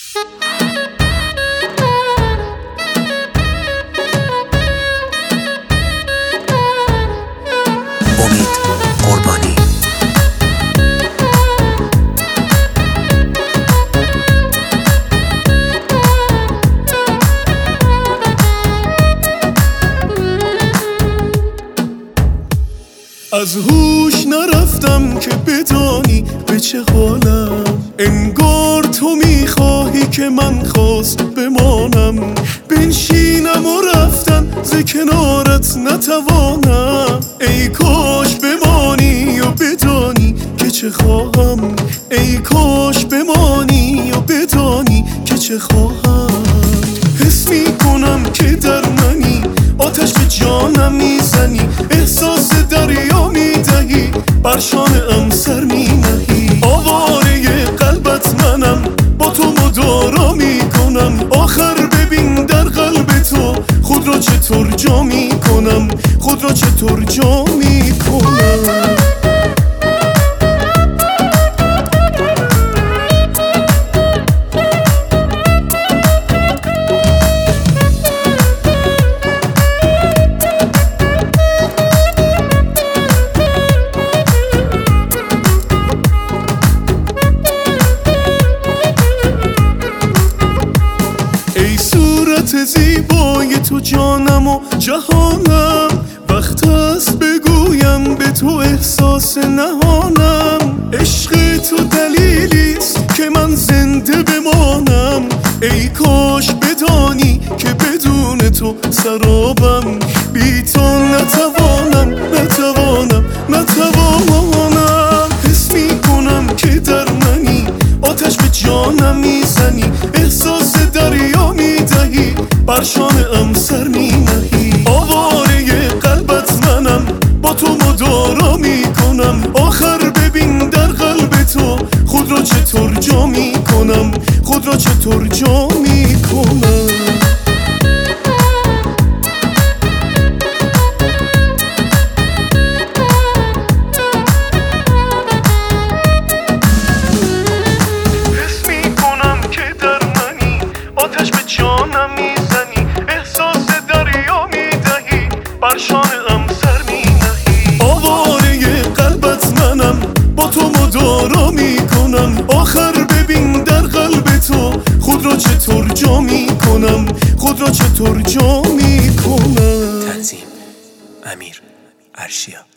امید قربانی. از هوش نرفتم که بدانی به چه حالم، انگار تو میخواهی که من خواست بمانم، بنشینم و رفتن ز کنارت نتوانم. ای کاش بمانی و بدانی که چه خواهم، ای کاش بمانی و بدانی که چه خواهم. حس میکنم که در منی، آتش به جانم میزنی، احساس دریا میدهی، بر شانه‌ام سر مینهی. آواره قلبت منم، با تو مدارا میکنم، آخر ببین در قلب تو خود را چطور جا میکنم، خود را چطور جا میکنم. زیبای تو جانم و جهانم، وقت است بگویم به تو احساس نهانم. عشق تو دلیلیست که من زنده بمانم، ای کاش بدانی که بدون تو سرابم، بی تو نتوانم نتوانم نتوانم. حس میکنم که در منی، آتش به جانم میزنی، احساس دریا میدهی، بر شانه‌ام سر مینهی. آواره قلبت منم، با تو مدارا میکنم، آخر ببین در قلب تو خود را چطور جا میکنم، خود را چطور جا میکنم. آتش به جانم میزنی، احساس دریا میدهی، بر شانه‌ام سر مینهی. آواره قلبت منم، با تو مدارا میکنم، آخر ببین در قلب تو خود را چطور جا میکنم، خود را چطور جا میکنم. تنظیم امیر عرشیا.